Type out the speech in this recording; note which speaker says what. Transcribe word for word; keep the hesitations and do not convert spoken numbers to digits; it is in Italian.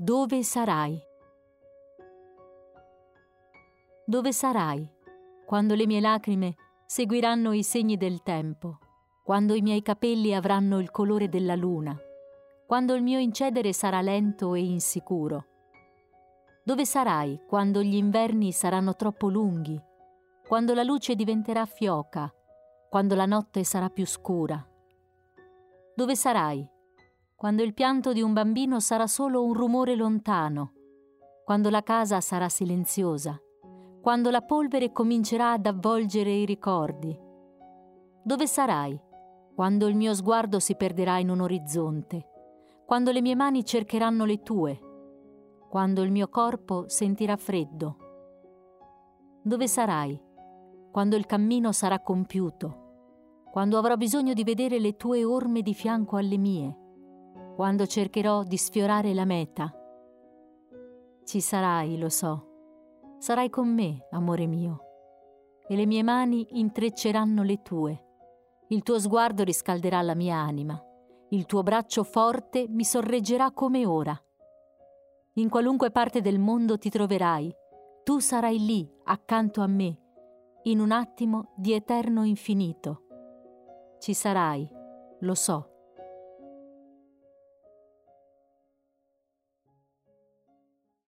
Speaker 1: dove sarai? Dove sarai quando le mie lacrime seguiranno i segni del tempo, quando i miei capelli avranno il colore della luna, quando il mio incedere sarà lento e insicuro? Dove sarai quando gli inverni saranno troppo lunghi, quando la luce diventerà fioca, quando la notte sarà più scura? Dove sarai quando il pianto di un bambino sarà solo un rumore lontano, quando la casa sarà silenziosa, quando la polvere comincerà ad avvolgere i ricordi? Dove sarai quando il mio sguardo si perderà in un orizzonte, quando le mie mani cercheranno le tue, quando il mio corpo sentirà freddo? Dove sarai quando il cammino sarà compiuto, quando avrò bisogno di vedere le tue orme di fianco alle mie, quando cercherò di sfiorare la meta? Ci sarai, lo so. Sarai con me, amore mio, e le mie mani intrecceranno le tue. Il tuo sguardo riscalderà la mia anima. Il tuo braccio forte mi sorreggerà come ora. In qualunque parte del mondo ti troverai, tu sarai lì, accanto a me, in un attimo di eterno infinito. Ci sarai, lo so.